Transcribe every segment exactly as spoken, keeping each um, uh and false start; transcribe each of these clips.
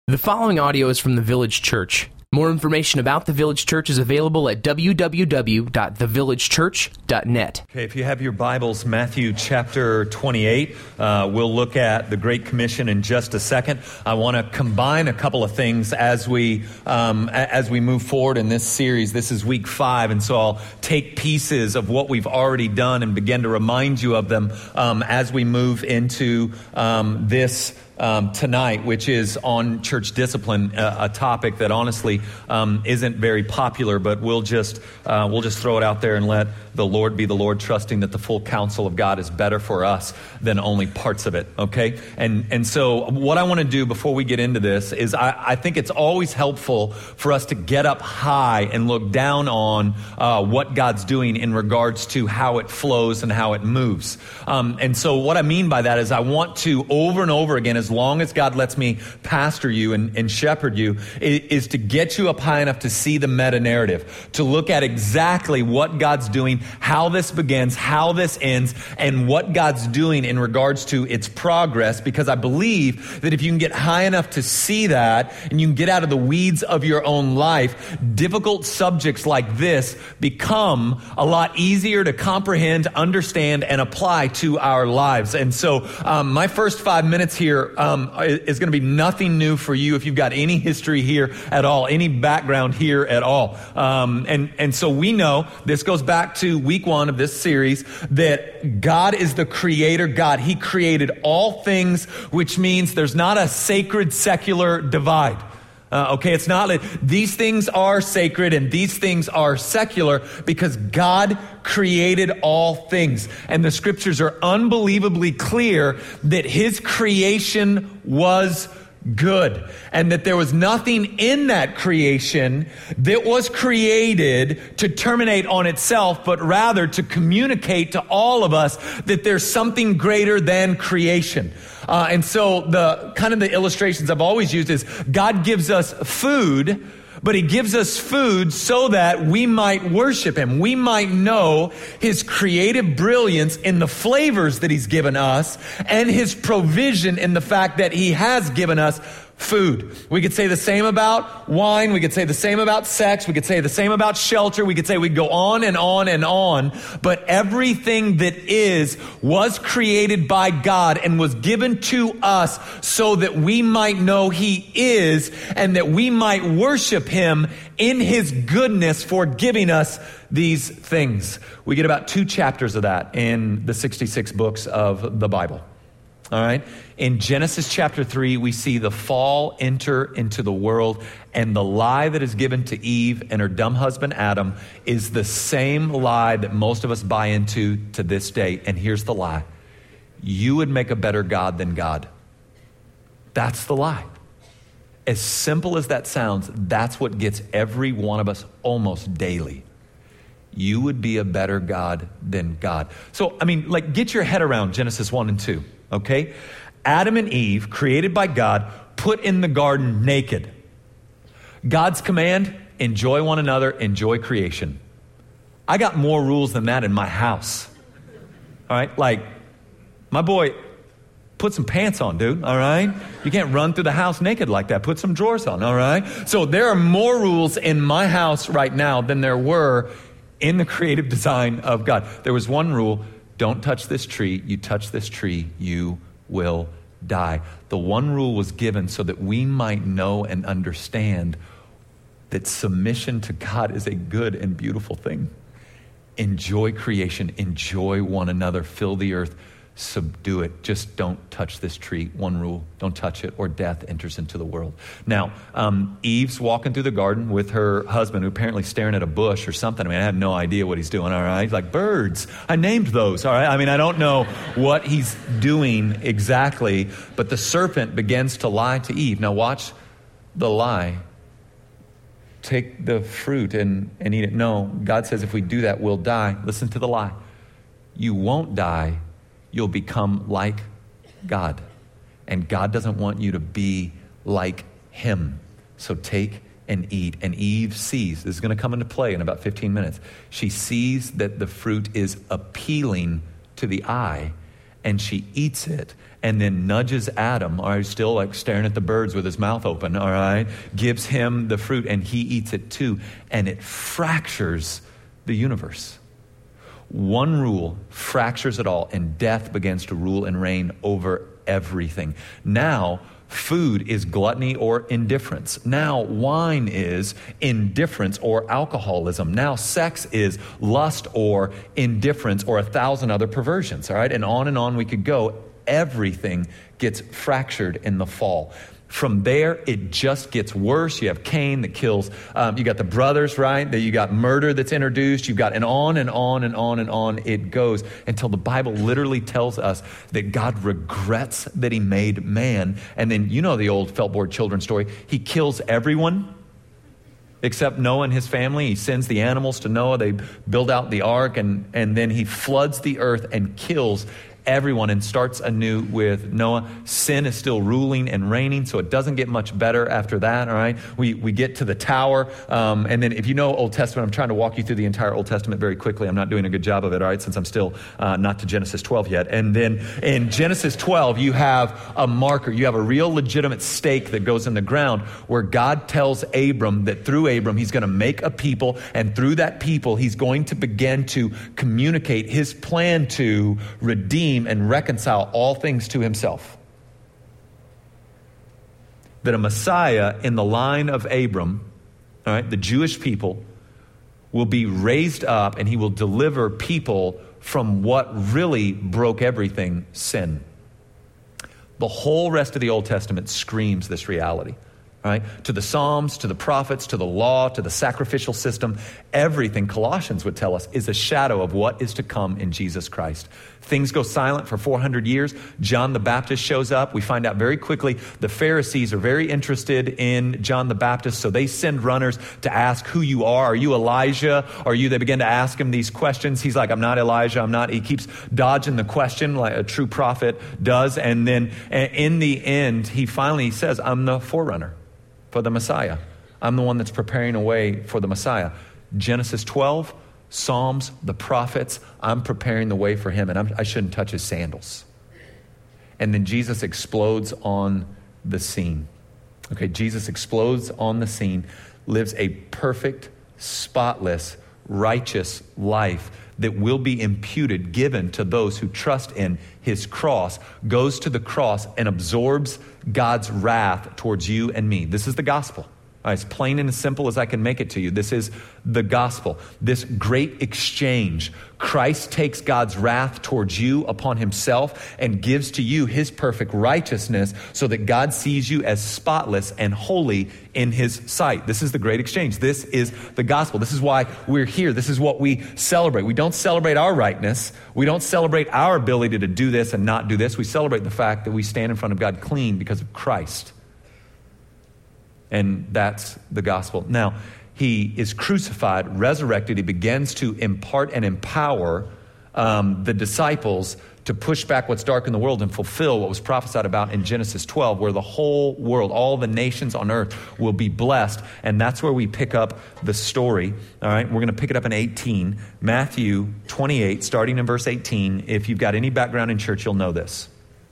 The following audio is from the Village Church. More information about the Village Church is available at w w w dot the village church dot net. Okay, if you have your Bibles, Matthew chapter twenty-eight, uh, we'll look at the Great Commission in just a second. I want to combine a couple of things as we um, as we move forward in this series. This is week five, and so I'll take pieces of what we've already done and begin to remind you of them um, as we move into um, this Um, tonight, which is on church discipline, uh, a topic that honestly um, isn't very popular, but we'll just uh, we'll just throw it out there and let the Lord be the Lord, trusting that the full counsel of God is better for us than only parts of it. Okay, and and so what I want to do before we get into this is I, I think it's always helpful for us to get up high and look down on uh, what God's doing in regards to how it flows and how it moves. Um, and so what I mean by that is I want to over and over again, as long as God lets me pastor you and, and shepherd you, is, is to get you up high enough to see the meta narrative, to look at exactly what God's doing, how this begins, how this ends, and what God's doing in regards to its progress. Because I believe that if you can get high enough to see that, and you can get out of the weeds of your own life, difficult subjects like this become a lot easier to comprehend, understand, and apply to our lives. And so um, my first five minutes here Um, is going to be nothing new for you if you've got any history here at all, any background here at all. Um, and, and so we know, this goes back to week one of this series, that God is the creator God. He created all things, which means there's not a sacred secular divide. Uh, okay, it's not that these things are sacred and these things are secular, because God created all things. And the scriptures are unbelievably clear that his creation was good, and that there was nothing in that creation that was created to terminate on itself, but rather to communicate to all of us that there's something greater than creation. Uh, and so the kind of the illustrations I've always used is God gives us food, but he gives us food so that we might worship him. We might know his creative brilliance in the flavors that he's given us, and his provision in the fact that he has given us food. We could say the same about wine. We could say the same about sex. We could say the same about shelter. We could say we go on and on and on. But everything that is was created by God and was given to us so that we might know he is, and that we might worship him in his goodness for giving us these things. We get about two chapters of that in the sixty-six books of the Bible. All right. In Genesis chapter three, we see the fall enter into the world, and the lie that is given to Eve and her dumb husband Adam is the same lie that most of us buy into to this day. And here's the lie: you would make a better God than God. That's the lie. As simple as that sounds, that's what gets every one of us almost daily. You would be a better God than God. So, I mean, like, get your head around Genesis one and two. Okay? Adam and Eve, created by God, put in the garden naked. God's command: enjoy one another, enjoy creation. I got more rules than that in my house. All right? Like, my boy, put some pants on, dude. All right? You can't run through the house naked like that. Put some drawers on. All right? So there are more rules in my house right now than there were in the creative design of God. There was one rule: don't touch this tree. You touch this tree, you will die. The one rule was given so that we might know and understand that submission to God is a good and beautiful thing. Enjoy creation. Enjoy one another. Fill the earth. Subdue it. Just don't touch this tree. One rule: don't touch it, or death enters into the world. Now, um, Eve's walking through the garden with her husband, who apparently staring at a bush or something. I mean, I have no idea what he's doing, all right? He's like, birds. I named those, all right? I mean, I don't know what he's doing exactly, but the serpent begins to lie to Eve. Now, watch the lie. Take the fruit and, and eat it. No, God says if we do that, we'll die. Listen to the lie. You won't die. You'll become like God. And God doesn't want you to be like him. So take and eat. And Eve sees, this is going to come into play in about fifteen minutes. She sees that the fruit is appealing to the eye, and she eats it and then nudges Adam, all right, still like staring at the birds with his mouth open, all right, gives him the fruit and he eats it too, and it fractures the universe. One rule fractures it all, and death begins to rule and reign over everything. Now, food is gluttony or indifference. Now, wine is indifference or alcoholism. Now, sex is lust or indifference or a thousand other perversions, all right? And on and on we could go. Everything gets fractured in the fall. From there, it just gets worse. You have Cain that kills, um, you got the brothers, right? That you got murder that's introduced. You've got, and on and on and on and on it goes until the Bible literally tells us that God regrets that he made man. And then, you know the old Feltboard children's story. He kills everyone except Noah and his family. He sends the animals to Noah. They build out the ark, and, and then he floods the earth and kills everyone and starts anew with Noah. Sin is still ruling and reigning, so it doesn't get much better after that, all right? We we get to the tower, um, and then if you know Old Testament, I'm trying to walk you through the entire Old Testament very quickly. I'm not doing a good job of it, all right, since I'm still uh, not to Genesis twelve yet. And then in Genesis twelve, you have a marker. You have a real legitimate stake that goes in the ground where God tells Abram that through Abram, he's going to make a people, and through that people, he's going to begin to communicate his plan to redeem and reconcile all things to himself. That a Messiah in the line of Abram, all right, the Jewish people, will be raised up and he will deliver people from what really broke everything, sin. The whole rest of the Old Testament screams this reality. Right? To the Psalms, to the prophets, to the law, to the sacrificial system, everything, Colossians would tell us, is a shadow of what is to come in Jesus Christ. Things go silent for four hundred years. John the Baptist shows up. We find out very quickly the Pharisees are very interested in John the Baptist, so they send runners to ask who you are. Are you Elijah? Are you? They begin to ask him these questions. He's like, I'm not Elijah. I'm not. He keeps dodging the question like a true prophet does. And then in the end, he finally says, I'm the forerunner for the Messiah. I'm the one that's preparing a way for the Messiah. Genesis twelve, Psalms, the prophets, I'm preparing the way for him, and I'm, I shouldn't touch his sandals. And then Jesus explodes on the scene. Okay, Jesus explodes on the scene, lives a perfect, spotless, righteous life that will be imputed, given to those who trust in his cross, goes to the cross and absorbs God's wrath towards you and me. This is the gospel. All right, as plain and as simple as I can make it to you. This is the gospel. This great exchange. Christ takes God's wrath towards you upon himself and gives to you his perfect righteousness so that God sees you as spotless and holy in his sight. This is the great exchange. This is the gospel. This is why we're here. This is what we celebrate. We don't celebrate our rightness. We don't celebrate our ability to do this and not do this. We celebrate the fact that we stand in front of God clean because of Christ. And that's the gospel. Now, he is crucified, resurrected. He begins to impart and empower um, the disciples to push back what's dark in the world and fulfill what was prophesied about in Genesis twelve, where the whole world, all the nations on earth will be blessed. And that's where we pick up the story. All right, we're going to pick it up in eighteen. Matthew twenty-eight, starting in verse eighteen. If you've got any background in church, you'll know this.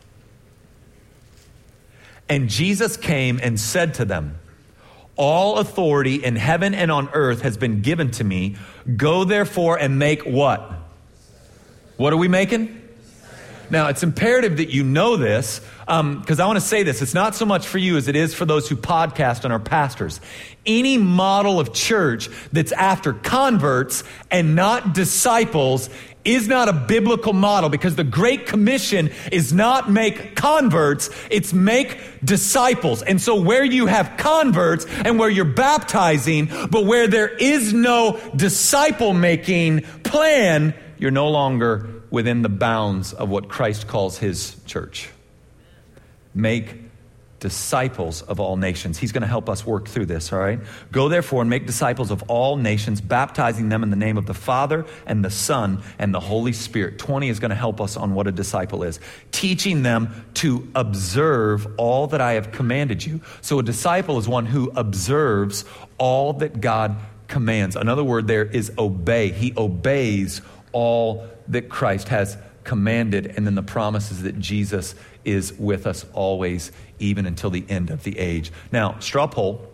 And Jesus came and said to them, all authority in heaven and on earth has been given to me. Go therefore and make what? What are we making? Now, it's imperative that you know this, um, because I want to say this. It's not so much for you as it is for those who podcast and are pastors. Any model of church that's after converts and not disciples is not a biblical model, because the Great Commission is not make converts, it's make disciples. And so where you have converts and where you're baptizing, but where there is no disciple-making plan, you're no longer within the bounds of what Christ calls his church. Make disciples of all nations. He's going to help us work through this, all right? Go therefore and make disciples of all nations, baptizing them in the name of the Father and the Son and the Holy Spirit. twenty is going to help us on what a disciple is. Teaching them to observe all that I have commanded you. So a disciple is one who observes all that God commands. Another word there is obey. He obeys all that Christ has commanded, and then the promise is that Jesus is with us always, even until the end of the age. Now, straw poll,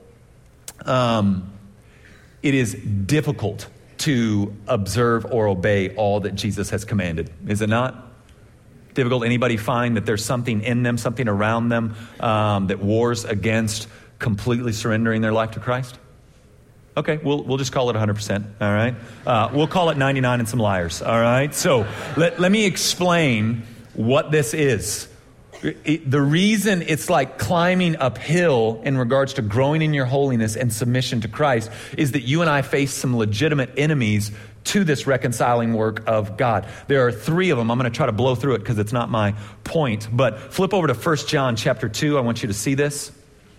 um, it is difficult to observe or obey all that Jesus has commanded. Is it not? Difficult? Anybody find that there's something in them, something around them um, that wars against completely surrendering their life to Christ? Okay, we'll we'll just call it one hundred percent, all right? Uh, we'll call it ninety-nine and some liars, all right? So let, let me explain what this is. It, the reason it's like climbing uphill in regards to growing in your holiness and submission to Christ is that you and I face some legitimate enemies to this reconciling work of God. There are three of them. I'm going to try to blow through it because it's not my point. But flip over to First John chapter two. I want you to see this.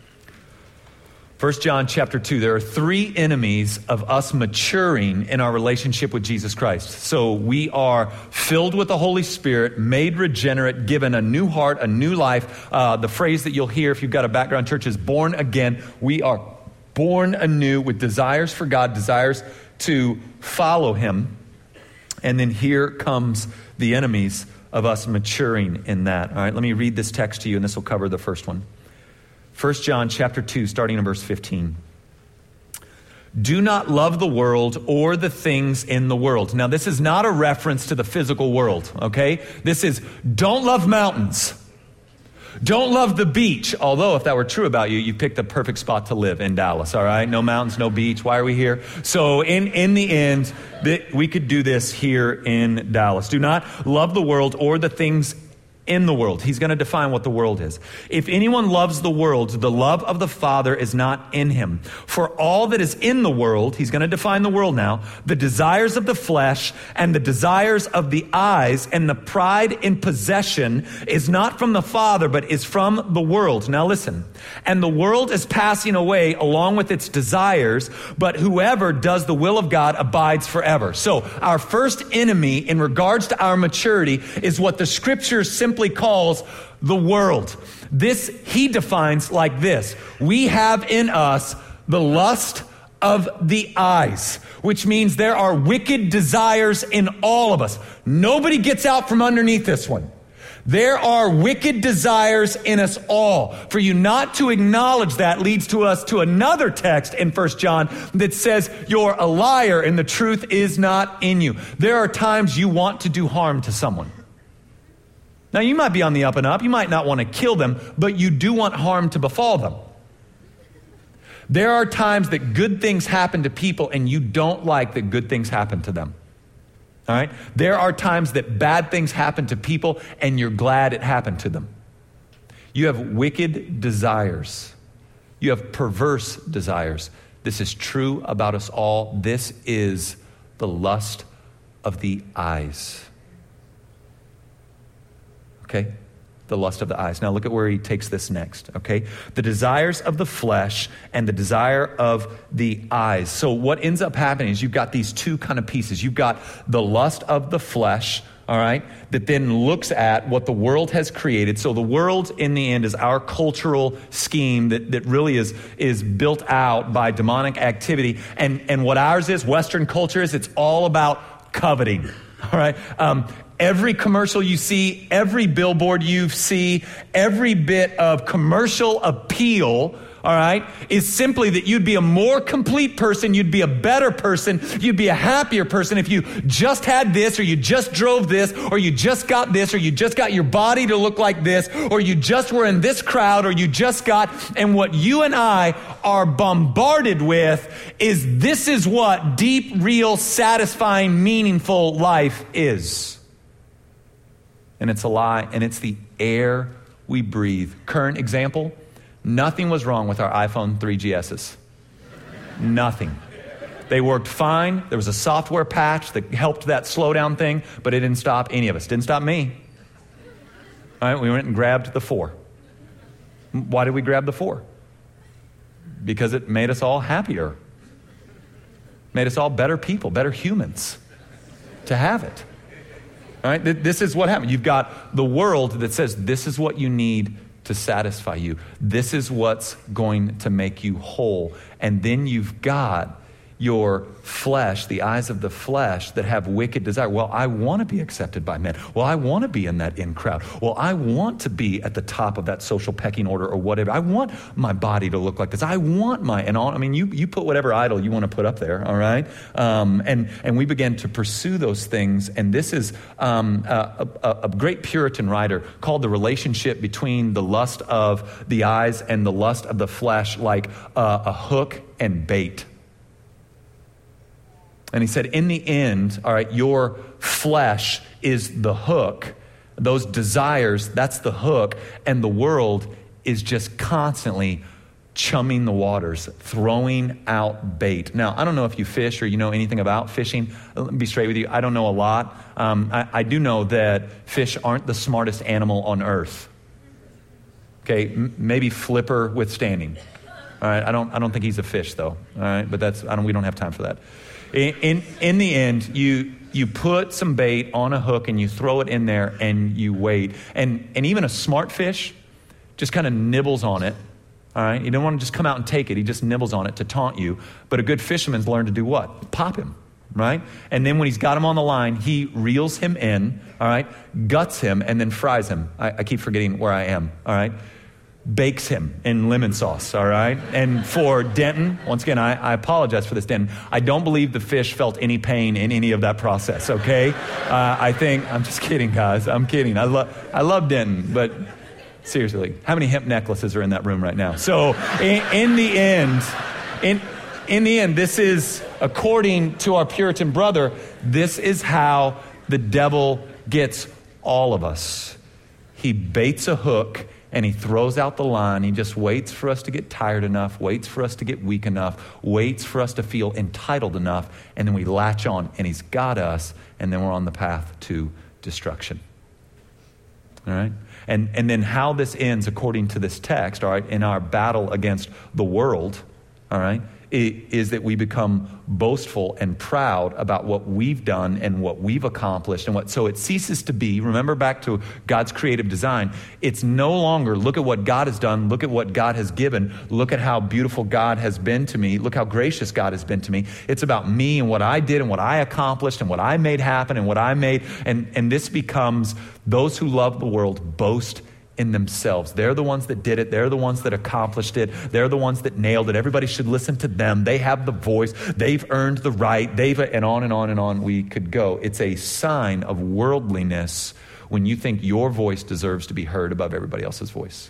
First John chapter two, there are three enemies of us maturing in our relationship with Jesus Christ. So we are filled with the Holy Spirit, made regenerate, given a new heart, a new life. Uh, the phrase that you'll hear if you've got a background church is born again. We are born anew with desires for God, desires to follow Him. And then here comes the enemies of us maturing in that. All right, let me read this text to you, and this will cover the first one. First John chapter two, starting in verse fifteen. Do not love the world or the things in the world. Now, this is not a reference to the physical world, okay? This is, don't love mountains. Don't love the beach. Although, if that were true about you, you picked the perfect spot to live in Dallas, all right? No mountains, no beach. Why are we here? So in, in the end, we could do this here in Dallas. Do not love the world or the things in the world. He's going to define what the world is. If anyone loves the world, the love of the Father is not in him. For all that is in the world, he's going to define the world now, the desires of the flesh and the desires of the eyes and the pride in possession is not from the Father, but is from the world. Now listen. And the world is passing away along with its desires, but whoever does the will of God abides forever. So our first enemy in regards to our maturity is what the scriptures simply simply calls the world. This he defines like this. We have in us the lust of the eyes, which means there are wicked desires in all of us. Nobody gets out from underneath this one. There are wicked desires in us all. For you not to acknowledge that leads to us to another text in First John that says you're a liar and the truth is not in you. There are times you want to do harm to someone. Now, you might be on the up and up. You might not want to kill them, but you do want harm to befall them. There are times that good things happen to people and you don't like that good things happen to them. All right? There are times that bad things happen to people and you're glad it happened to them. You have wicked desires. You have perverse desires. This is true about us all. This is the lust of the eyes. Okay, the lust of the eyes. Now look at where he takes this next, okay? The desires of the flesh and the desire of the eyes. So what ends up happening is you've got these two kind of pieces. You've got the lust of the flesh, all right, that then looks at what the world has created. So the world in the end is our cultural scheme that, that really is, is built out by demonic activity. And, and what ours is, Western culture is, it's all about coveting, all right? Um, Every commercial you see, every billboard you see, every bit of commercial appeal, all right, is simply that you'd be a more complete person, you'd be a better person, you'd be a happier person if you just had this, or you just drove this, or you just got this, or you just got your body to look like this, or you just were in this crowd, or you just got, and what you and I are bombarded with is this is what deep, real, satisfying, meaningful life is. And it's a lie, and it's the air we breathe. Current example, nothing was wrong with our iPhone three G S's. Nothing. They worked fine. There was a software patch that helped that slowdown thing, but it didn't stop any of us. Didn't stop me. All right, we went and grabbed the four. Why did we grab the four? Because it made us all happier. Made us all better people, better humans to have it. All right, this is what happened. You've got the world that says this is what you need to satisfy you. This is what's going to make you whole. And then you've got, your flesh, the eyes of the flesh that have wicked desire. Well, I want to be accepted by men. Well, I want to be in that in crowd. Well, I want to be at the top of that social pecking order or whatever. I want my body to look like this. I want my, and all, I mean, you, you put whatever idol you want to put up there, all right? Um, and, and we began to pursue those things. And this is um, a, a, a great Puritan writer called the relationship between the lust of the eyes and the lust of the flesh like uh, a hook and bait. And he said, in the end, all right, your flesh is the hook. Those desires, that's the hook. And the world is just constantly chumming the waters, throwing out bait. Now, I don't know if you fish or you know anything about fishing. Let me be straight with you. I don't know a lot. Um, I, I do know that fish aren't the smartest animal on earth. Okay, m- maybe flipper withstanding. All right, I don't. I don't think he's a fish though. All right, but that's. I don't. We don't have time for that. In, in in the end, you you put some bait on a hook and you throw it in there and you wait. And and even a smart fish just kind of nibbles on it. All right, you don't want to just come out and take it. He just nibbles on it to taunt you. But a good fisherman's learned to do what? Pop him, right? And then when he's got him on the line, he reels him in. All right, guts him and then fries him. I, I keep forgetting where I am. All right. Bakes him in lemon sauce, all right? And for Denton, once again, I, I apologize for this, Denton. I don't believe the fish felt any pain in any of that process, okay? Uh, I think, I'm just kidding, guys. I'm kidding. I, lo- I love Denton, but seriously, how many hemp necklaces are in that room right now? So in, in the end, in, in the end, this is, according to our Puritan brother, this is how the devil gets all of us. He baits a hook and he throws out the line. He just waits for us to get tired enough, waits for us to get weak enough, waits for us to feel entitled enough, and then we latch on, and he's got us, and then we're on the path to destruction. All right? And, and then how this ends, according to this text, all right, in our battle against the world, all right, is that we become boastful and proud about what we've done and what we've accomplished and what, so it ceases to be, remember back to God's creative design, it's no longer look at what God has done, look at what God has given, look at how beautiful God has been to me, look how gracious God has been to me. It's about me and what I did and what I accomplished and what I made happen and what I made, and, and this becomes those who love the world boast in themselves. They're the ones that did it. They're the ones that accomplished it. They're the ones that nailed it. Everybody should listen to them. They have the voice. They've earned the right. They've, and on and on and on we could go. It's a sign of worldliness when you think your voice deserves to be heard above everybody else's voice.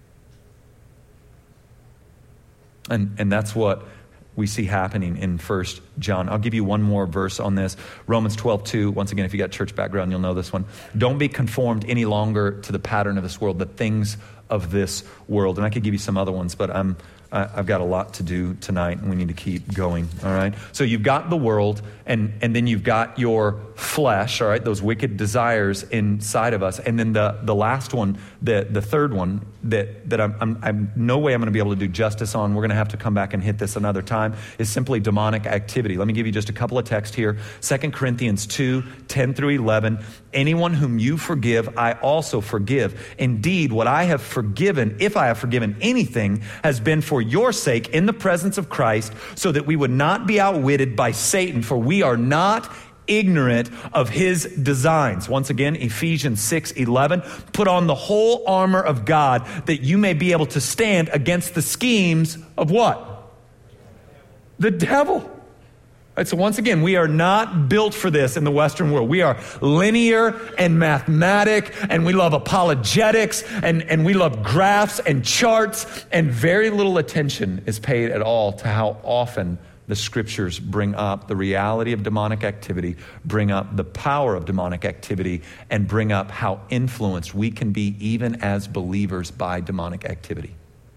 And, and that's what we see happening in First John. I'll give you one more verse on this. Romans twelve two. Once again, if you got church background, you'll know this one. Don't be conformed any longer to the pattern of this world, the things of this world. And I could give you some other ones, but I'm I, I've got a lot to do tonight, and we need to keep going. All right. So you've got the world, and and then you've got your flesh. All right, those wicked desires inside of us, and then the the last one, the the third one that that I'm I'm, I'm no way I'm going to be able to do justice on. We're going to have to come back and hit this another time. Is simply demonic activity. Let me give you just a couple of texts here. Second Corinthians two ten through eleven. Anyone whom you forgive, I also forgive. Indeed, what I have forgiven, if I have forgiven anything, has been for your sake in the presence of Christ, so that we would not be outwitted by Satan, for we are not ignorant of his designs. Once again, Ephesians six eleven. Put on the whole armor of God, that you may be able to stand against the schemes of what? The devil. Right, so once again, we are not built for this in the Western world. We are linear and mathematic, and we love apologetics, and, and we love graphs and charts, and very little attention is paid at all to how often the scriptures bring up the reality of demonic activity, bring up the power of demonic activity, and bring up how influenced we can be even as believers by demonic activity.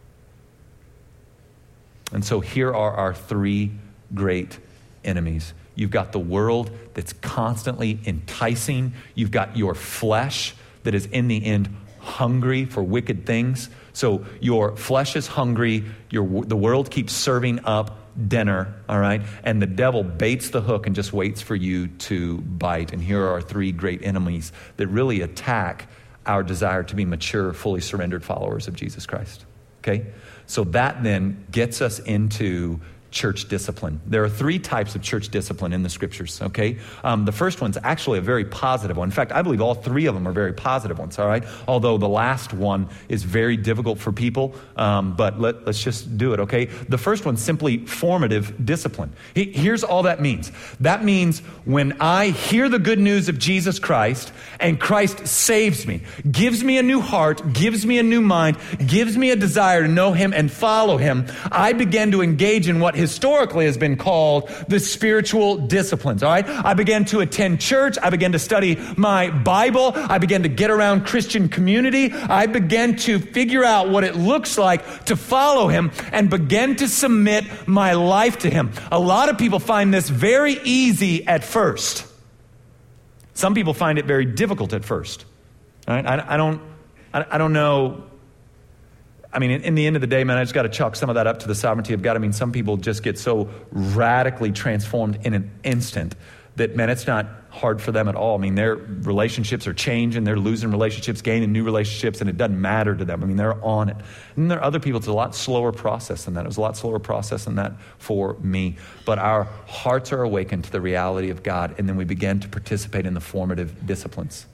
And so here are our three great enemies. You've got the world that's constantly enticing. You've got your flesh that is in the end hungry for wicked things. So your flesh is hungry. Your, the world keeps serving up dinner, all right? And the devil baits the hook and just waits for you to bite. And here are our three great enemies that really attack our desire to be mature, fully surrendered followers of Jesus Christ. Okay? So that then gets us into church discipline. There are three types of church discipline in the scriptures, okay? Um, the first one's actually a very positive one. In fact, I believe all three of them are very positive ones, all right? Although the last one is very difficult for people, um, but let, let's just do it, okay? The first one's simply formative discipline. He, here's all that means. That means when I hear the good news of Jesus Christ and Christ saves me, gives me a new heart, gives me a new mind, gives me a desire to know him and follow him, I begin to engage in what historically has been called the spiritual disciplines, all right? I began to attend church. I began to study my Bible. I began to get around Christian community. I began to figure out what it looks like to follow him and began to submit my life to him. A lot of people find this very easy at first. Some people find it very difficult at first. All right? I, I don't, I, I don't know. I mean, in, in the end of the day, man, I just got to chalk some of that up to the sovereignty of God. I mean, some people just get so radically transformed in an instant that, man, it's not hard for them at all. I mean, their relationships are changing. They're losing relationships, gaining new relationships, and it doesn't matter to them. I mean, they're on it. And there are other people, it's a lot slower process than that. It was a lot slower process than that for me. But our hearts are awakened to the reality of God, and then we begin to participate in the formative disciplines.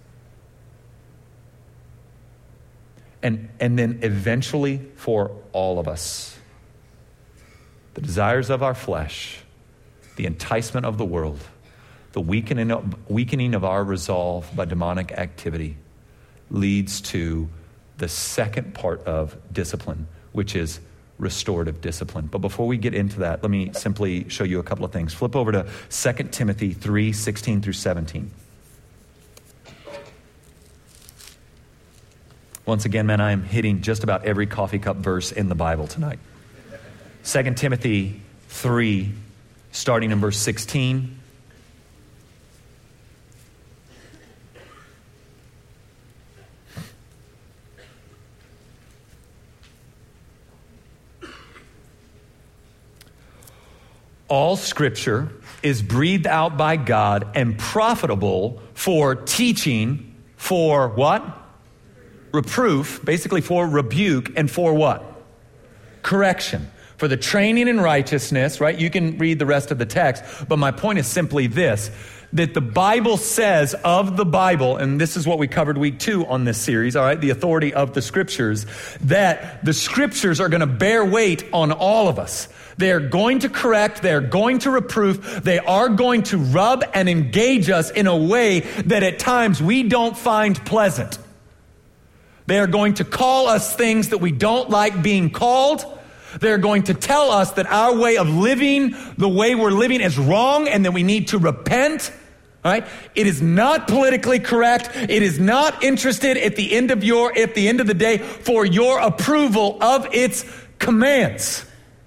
And, and then eventually for all of us, the desires of our flesh, the enticement of the world, the weakening of, weakening of our resolve by demonic activity leads to the second part of discipline, which is restorative discipline. But before we get into that, let me simply show you a couple of things. Flip over to Second Timothy three, sixteen through seventeen. Once again, man, I am hitting just about every coffee cup verse in the Bible tonight. Second Timothy three, starting in verse sixteen. All Scripture is breathed out by God and profitable for teaching, for what? Reproof, basically for rebuke, and for what? Correction. For the training in righteousness, right? You can read the rest of the text, but my point is simply this, that the Bible says of the Bible, and this is what we covered week two on this series, all right, the authority of the Scriptures, that the Scriptures are going to bear weight on all of us. They're going to correct, they're going to reproof, they are going to rub and engage us in a way that at times we don't find pleasant. They are going to call us things that we don't like being called. They're going to tell us that our way of living, the way we're living, is wrong and that we need to repent. All right? It is not politically correct. It is not interested at the end of your, at the end of the day for your approval of its commands.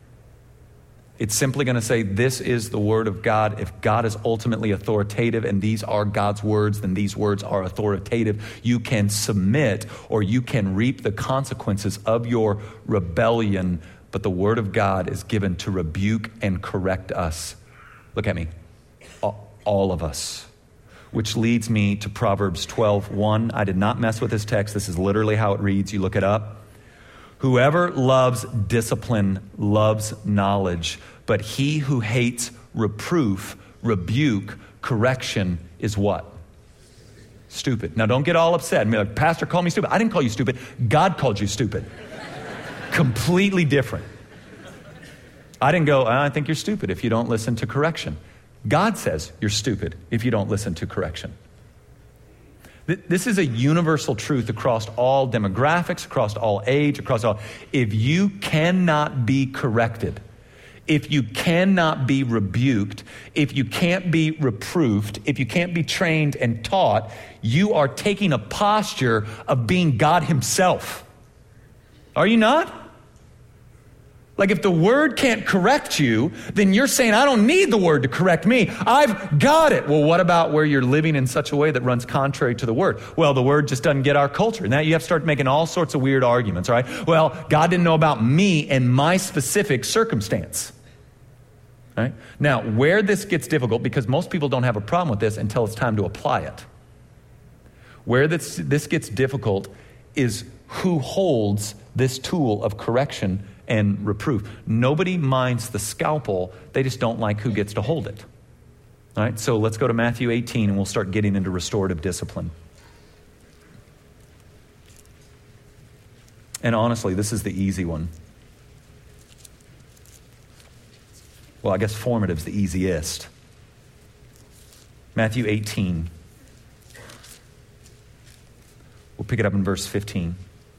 It's simply going to say, this is the word of God. If God is ultimately authoritative and these are God's words, then these words are authoritative. You can submit or you can reap the consequences of your rebellion, but the word of God is given to rebuke and correct us. Look at me. All of us. Which leads me to Proverbs twelve one. I did not mess with this text. This is literally how it reads. You look it up. Whoever loves discipline loves knowledge, but he who hates reproof, rebuke, correction is what? Stupid. Now don't get all upset and be like, Pastor called me stupid. I didn't call you stupid. God called you stupid. Completely different. I didn't go, I think you're stupid if you don't listen to correction. God says you're stupid if you don't listen to correction. This is a universal truth across all demographics, across all age, across all. If you cannot be corrected, if you cannot be rebuked, if you can't be reproved, if you can't be trained and taught, you are taking a posture of being God himself. Are you not? Like if the word can't correct you, then you're saying, I don't need the word to correct me. I've got it. Well, what about where you're living in such a way that runs contrary to the word? Well, the word just doesn't get our culture. Now you have to start making all sorts of weird arguments, all right? Well, God didn't know about me and my specific circumstance. All right? Now, where this gets difficult, because most people don't have a problem with this until it's time to apply it. Where this, this gets difficult is who holds this tool of correction and reproof. Nobody minds the scalpel. They just don't like who gets to hold it. All right, so let's go to Matthew eighteen and we'll start getting into restorative discipline. And honestly, this is the easy one. Well, I guess formative's the easiest. Matthew eighteen. We'll pick it up in verse fifteen.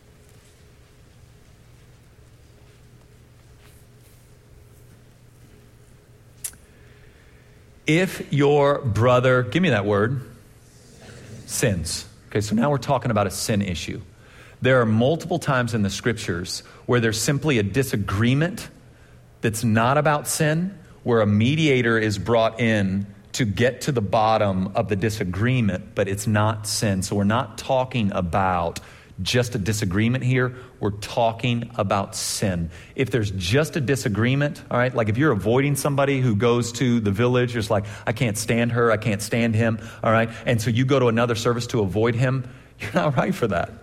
If your brother, give me that word, sins. Okay, so now we're talking about a sin issue. There are multiple times in the scriptures where there's simply a disagreement that's not about sin, where a mediator is brought in to get to the bottom of the disagreement, but it's not sin. So we're not talking about just a disagreement here. We're talking about sin. If there's just a disagreement, all right, like if you're avoiding somebody who goes to the village, you're just like, I can't stand her, I can't stand him, all right, and so you go to another service to avoid him, you're not right for that.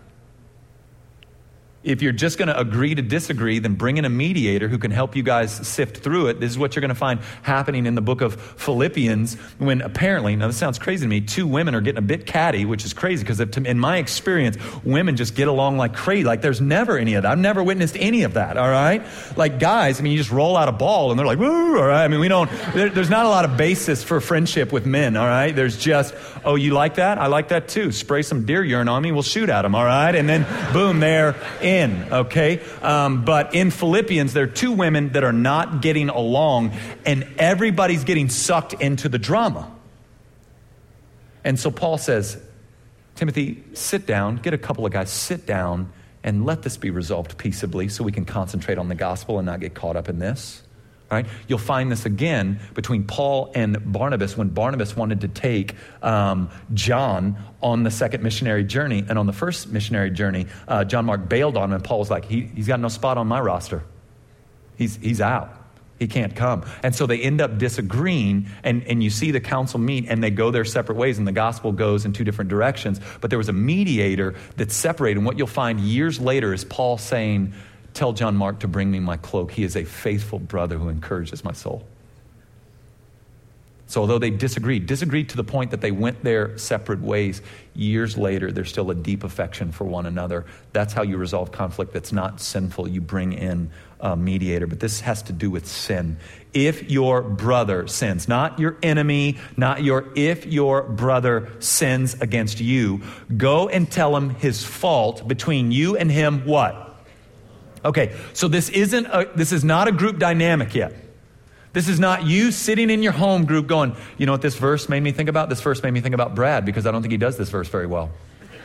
If you're just going to agree to disagree, then bring in a mediator who can help you guys sift through it. This is what you're going to find happening in the book of Philippians when apparently, now this sounds crazy to me, two women are getting a bit catty, which is crazy because in my experience, women just get along like crazy. Like there's never any of that. I've never witnessed any of that, all right? Like guys, I mean, you just roll out a ball and they're like, woo, all right? I mean, we don't, there, there's not a lot of basis for friendship with men, all right? There's just, oh, you like that? I like that too. Spray some deer urine on me, we'll shoot at them, all right? And then boom, they're in. In, okay? Um, but in Philippians, there are two women that are not getting along, and everybody's getting sucked into the drama. And so Paul says, Timothy, sit down, get a couple of guys, sit down, and let this be resolved peaceably so we can concentrate on the gospel and not get caught up in this. Right? You'll find this again between Paul and Barnabas when Barnabas wanted to take um, John on the second missionary journey. And on the first missionary journey, uh, John Mark bailed on him, and Paul was like, he, he's got no spot on my roster. He's, he's out. He can't come. And so they end up disagreeing, and, and you see the council meet, and they go their separate ways, and the gospel goes in two different directions. But there was a mediator that separated. And what you'll find years later is Paul saying, tell John Mark to bring me my cloak. He is a faithful brother who encourages my soul. So although they disagreed, disagreed to the point that they went their separate ways, years later, there's still a deep affection for one another. That's how you resolve conflict that's not sinful. You bring in a mediator. But this has to do with sin. If your brother sins, not your enemy, not your, if your brother sins against you, go and tell him his fault between you and him, what? Okay, so this isn't a, this is not a group dynamic yet. This is not you sitting in your home group going, you know what this verse made me think about? This verse made me think about Brad because I don't think he does this verse very well.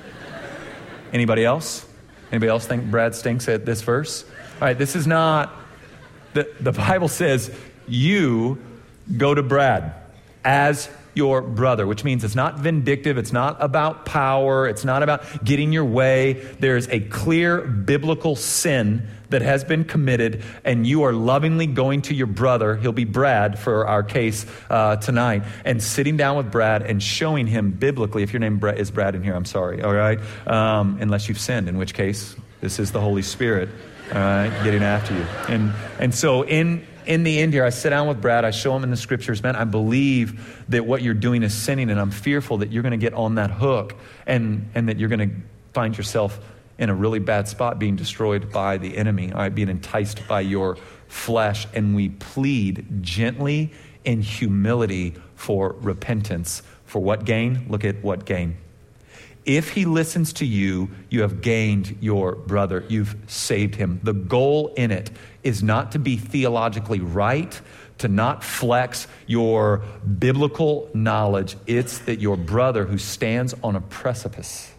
Anybody else? Anybody else think Brad stinks at this verse? All right, this is not, the, the Bible says you go to Brad as your brother, which means it's not vindictive, it's not about power, it's not about getting your way. There's a clear biblical sin that has been committed, and you are lovingly going to your brother, he'll be Brad for our case uh, tonight, and sitting down with Brad and showing him biblically, if your name is Brad in here, I'm sorry, all right? Um, unless you've sinned, in which case, this is the Holy Spirit, all right, getting after you. And, and so in In the end here, I sit down with Brad, I show him in the scriptures, man, I believe that what you're doing is sinning, and I'm fearful that you're going to get on that hook and, and that you're going to find yourself in a really bad spot being destroyed by the enemy, all right, being enticed by your flesh. And we plead gently in humility for repentance. For what gain? Look at what gain. If he listens to you, you have gained your brother. You've saved him. The goal in it is not to be theologically right, to not flex your biblical knowledge. It's that your brother who stands on a precipice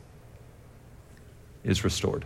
is restored.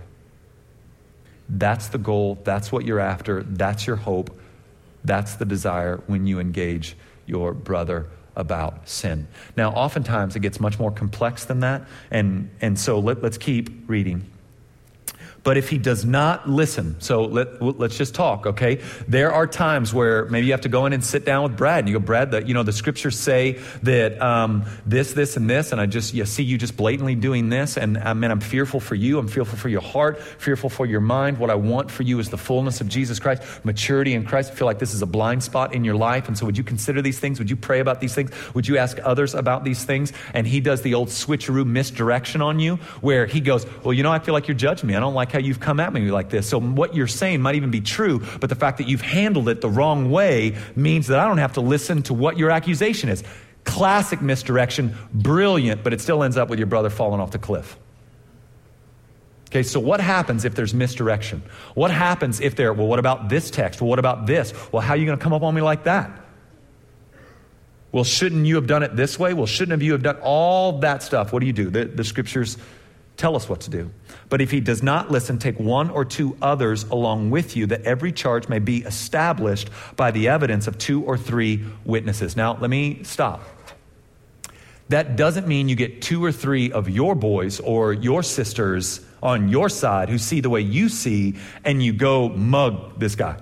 That's the goal. That's what you're after. That's your hope. That's the desire when you engage your brother about sin. Now, oftentimes it gets much more complex than that. And, and so let, let's keep reading. But if he does not listen, so let, let's just talk, okay? There are times where maybe you have to go in and sit down with Brad, and you go, Brad, the, you know, the scriptures say that um, this, this, and this, and I just you see you just blatantly doing this, and I mean, I'm fearful for you, I'm fearful for your heart, fearful for your mind. What I want for you is the fullness of Jesus Christ, maturity in Christ. I feel like this is a blind spot in your life, and so would you consider these things? Would you pray about these things? Would you ask others about these things? And he does the old switcheroo misdirection on you, where he goes, well, you know, I feel like you're judging me. I don't like how you've come at me like this. So what you're saying might even be true, but the fact that you've handled it the wrong way means that I don't have to listen to what your accusation is. Classic misdirection, brilliant, but it still ends up with your brother falling off the cliff. Okay, so what happens if there's misdirection? What happens if there, well, what about this text? Well, what about this? Well, how are you going to come up on me like that? Well, shouldn't you have done it this way? Well, shouldn't have you have done all that stuff? What do you do? The, the scriptures tell us what to do. But if he does not listen, take one or two others along with you, that every charge may be established by the evidence of two or three witnesses. Now, let me stop. That doesn't mean you get two or three of your boys or your sisters on your side who see the way you see, and you go mug this guy.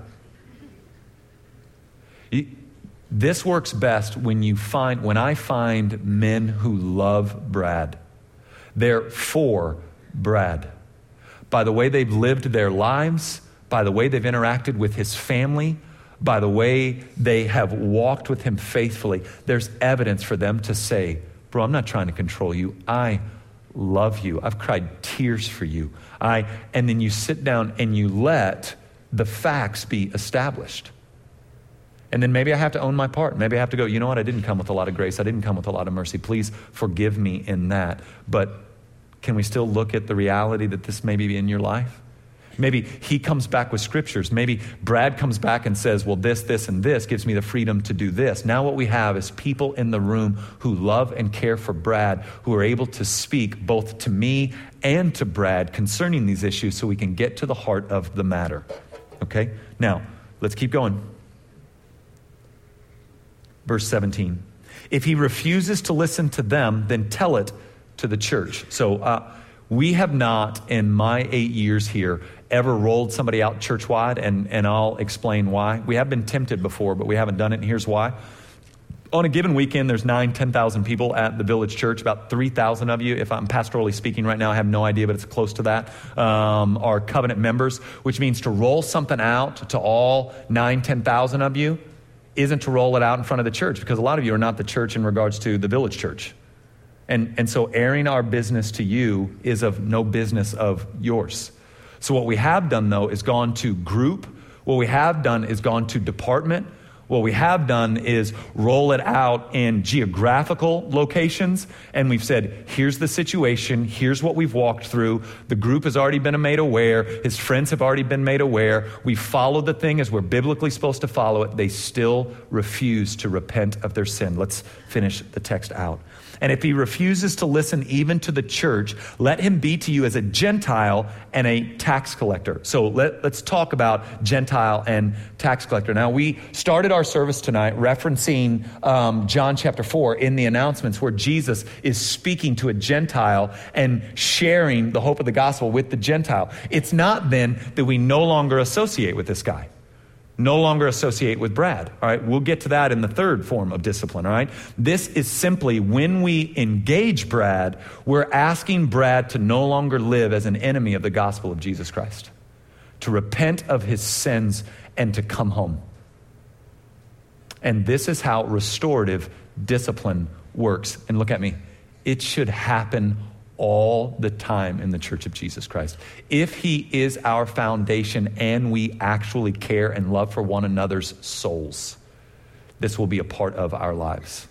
This works best when you find, when I find men who love Brad. They're for Brad. By the way they've lived their lives, by the way they've interacted with his family, by the way they have walked with him faithfully, there's evidence for them to say, bro, I'm not trying to control you. I love you. I've cried tears for you. I, and then you sit down and you let the facts be established. And then maybe I have to own my part. Maybe I have to go, you know what? I didn't come with a lot of grace. I didn't come with a lot of mercy. Please forgive me in that. But can we still look at the reality that this may be in your life? Maybe he comes back with scriptures. Maybe Brad comes back and says, well, this, this, and this gives me the freedom to do this. Now what we have is people in the room who love and care for Brad, who are able to speak both to me and to Brad concerning these issues so we can get to the heart of the matter. Okay? Now, let's keep going. Verse seventeen. If he refuses to listen to them, then tell it to the church. So uh, we have not, in my eight years here, ever rolled somebody out church-wide, and, and I'll explain why. We have been tempted before, but we haven't done it, and here's why. On a given weekend, there's nine, ten thousand people at the Village Church. About three thousand of you, if I'm pastorally speaking right now, I have no idea, but it's close to that, um, are covenant members, which means to roll something out to all nine, ten thousand of you isn't to roll it out in front of the church, because a lot of you are not the church in regards to the Village Church. And, and so airing our business to you is of no business of yours. So what we have done, though, is gone to group. What we have done is gone to department. What we have done is roll it out in geographical locations, and we've said, here's the situation, here's what we've walked through. The group has already been made aware. His friends have already been made aware. We followed the thing as we're biblically supposed to follow it. They still refuse to repent of their sin. Let's finish the text out. And if he refuses to listen even to the church, let him be to you as a Gentile and a tax collector. So let, let's talk about Gentile and tax collector. Now, we started our service tonight referencing um, John chapter four in the announcements, where Jesus is speaking to a Gentile and sharing the hope of the gospel with the Gentile. It's not then that we no longer associate with this guy. No longer associate with Brad. All right, we'll get to that in the third form of discipline. All right, this is simply when we engage Brad, we're asking Brad to no longer live as an enemy of the gospel of Jesus Christ, to repent of his sins and to come home. And this is how restorative discipline works. And look at me, it should happen all the time in the Church of Jesus Christ. If he is our foundation and we actually care and love for one another's souls, this will be a part of our lives.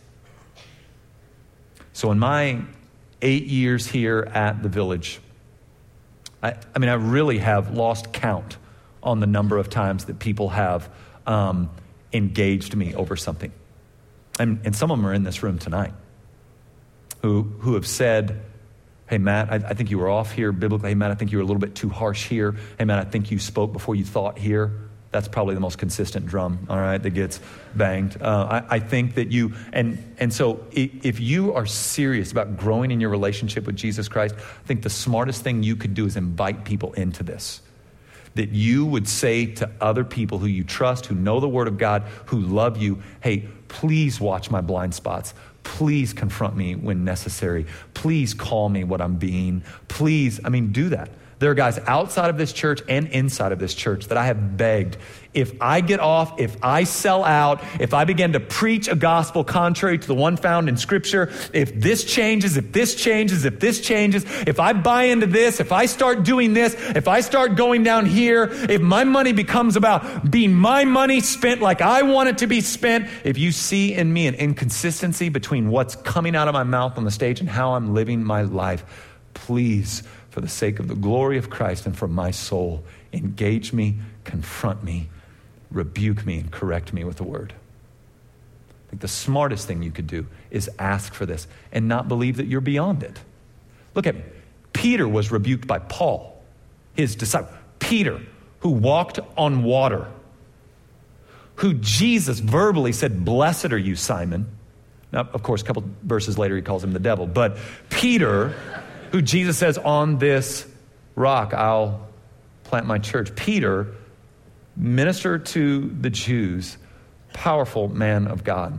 So in my eight years here at the Village, I, I mean, I really have lost count on the number of times that people have um, engaged me over something. And, and some of them are in this room tonight who, who have said, hey, Matt, I, I think you were off here biblically. Hey, Matt, I think you were a little bit too harsh here. Hey, Matt, I think you spoke before you thought here. That's probably the most consistent drum, all right, that gets banged. Uh, I, I think that you, and and so if you are serious about growing in your relationship with Jesus Christ, I think the smartest thing you could do is invite people into this. That you would say to other people who you trust, who know the Word of God, who love you, hey, please watch my blind spots. Please confront me when necessary. Please call me what I'm being. Please, I mean, do that. There are guys outside of this church and inside of this church that I have begged, if I get off, if I sell out, if I begin to preach a gospel contrary to the one found in Scripture, if this changes, if this changes, if this changes, if I buy into this, if I start doing this, if I start going down here, if my money becomes about being my money spent like I want it to be spent, if you see in me an inconsistency between what's coming out of my mouth on the stage and how I'm living my life, please, for the sake of the glory of Christ and for my soul, engage me, confront me, rebuke me, and correct me with the word. I think the smartest thing you could do is ask for this and not believe that you're beyond it. Look at me. Peter was rebuked by Paul, his disciple. Peter, who walked on water, who Jesus verbally said, "Blessed are you, Simon." Now, of course, a couple verses later, he calls him the devil. But Peter, who Jesus says, "On this rock I'll plant my church." Peter, minister to the Jews, powerful man of God,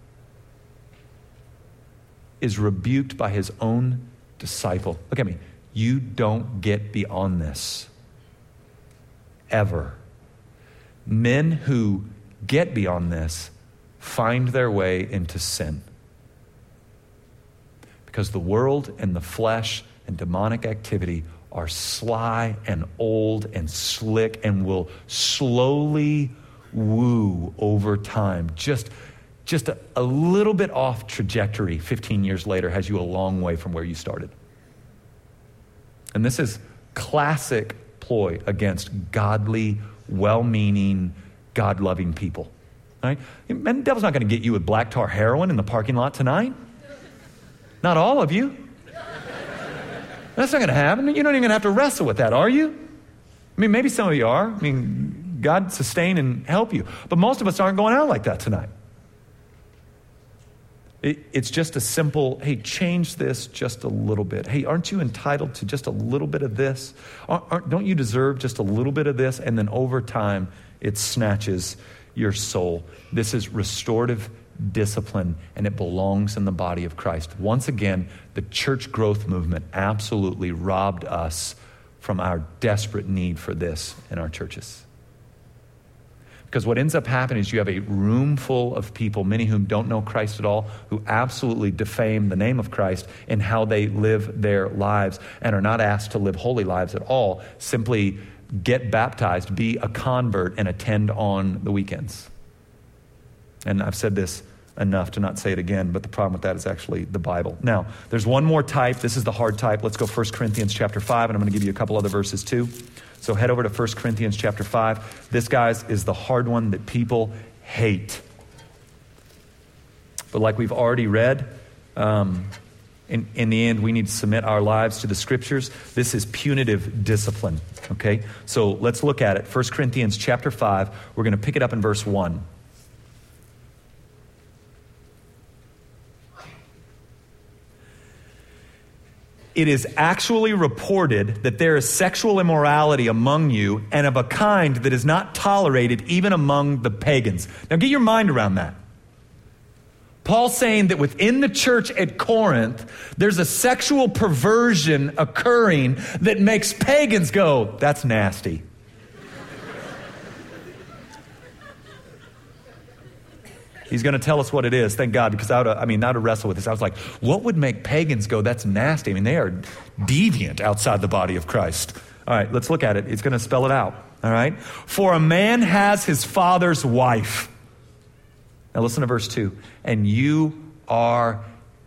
is rebuked by his own disciple. Look at me. You don't get beyond this. Ever. Men who get beyond this find their way into sin. Because the world and the flesh and demonic activity are sly and old and slick and will slowly woo over time. Just, just a, a little bit off trajectory fifteen years later has you a long way from where you started. And this is classic ploy against godly, well-meaning, God-loving people. Right? And the devil's not going to get you with black tar heroin in the parking lot tonight. Not all of you. That's not going to happen. You're not even going to have to wrestle with that, are you? I mean, maybe some of you are. I mean, God sustain and help you. But most of us aren't going out like that tonight. It, it's just a simple, hey, change this just a little bit. Hey, aren't you entitled to just a little bit of this? Aren't, aren't, don't you deserve just a little bit of this? And then over time, it snatches your soul. This is restorative discipline, and it belongs in the body of Christ. Once again, the church growth movement absolutely robbed us from our desperate need for this in our churches. Because what ends up happening is you have a room full of people, many whom don't know Christ at all, who absolutely defame the name of Christ in how they live their lives and are not asked to live holy lives at all. Simply get baptized, be a convert, and attend on the weekends. And I've said this enough to not say it again, but the problem with that is actually the Bible. Now, there's one more type. This is the hard type. Let's go First Corinthians chapter five, and I'm going to give you a couple other verses too. So head over to First Corinthians chapter five. This, guys, is the hard one that people hate. But like we've already read, um, in, in the end, we need to submit our lives to the Scriptures. This is punitive discipline, okay? So let's look at it. First Corinthians chapter five. We're going to pick it up in verse one. It is actually reported that there is sexual immorality among you, and of a kind that is not tolerated even among the pagans. Now get your mind around that. Paul's saying that within the church at Corinth, there's a sexual perversion occurring that makes pagans go, "That's nasty." He's going to tell us what it is, thank God, because I would, I mean, not to wrestle with this. I was like, what would make pagans go, "That's nasty"? I mean, they are deviant outside the body of Christ. All right, let's look at it. It's going to spell it out, all right? For a man has his father's wife. Now listen to verse two. And you are